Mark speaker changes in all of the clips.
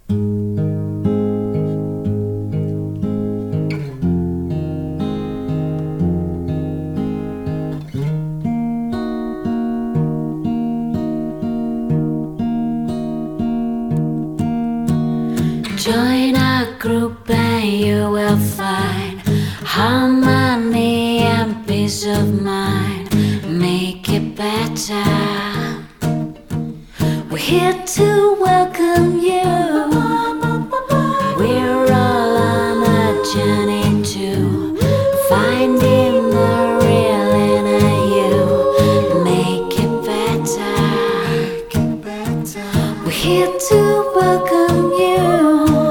Speaker 1: Join a group and you will find harmony and peace of mind. Make it better. We're here to welcome you. We're all on a journey to finding the real inner you. Make it better. We're here to welcome you.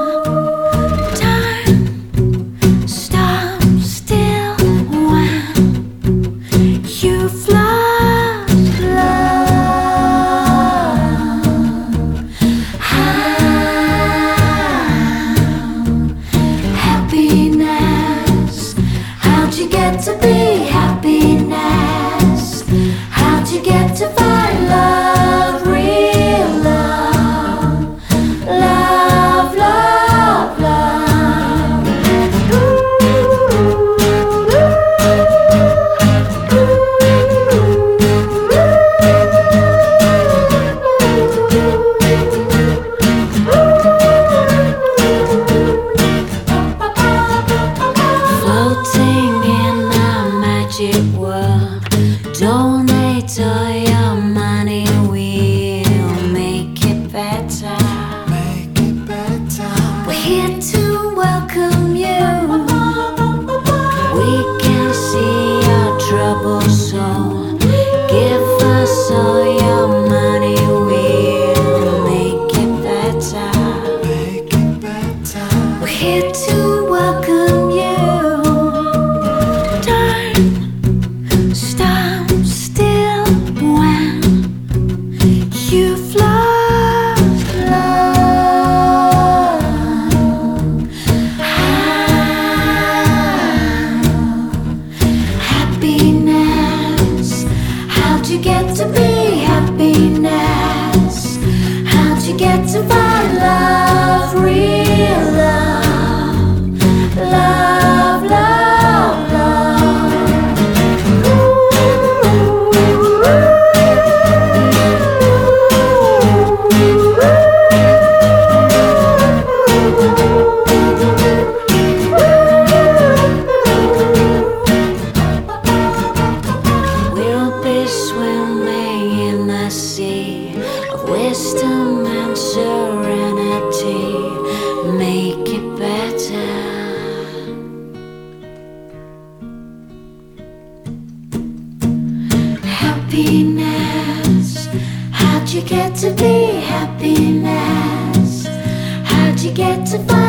Speaker 1: How'd you get to be happiness? How'd you get to find love, real love? Love, love, love. Floating in a magic world, donate all your money, we'll make it better. We're here to welcome you. We can see your troubled soul. Give us all your money, we'll make it better. We're here to welcome you. How'd you get to be happiness? How'd you get to find love, real love? Love, love, we'll be swimming in the sea of wisdom and serenity. Make it better. Happiness. How'd you get to be happiness? How'd you get to find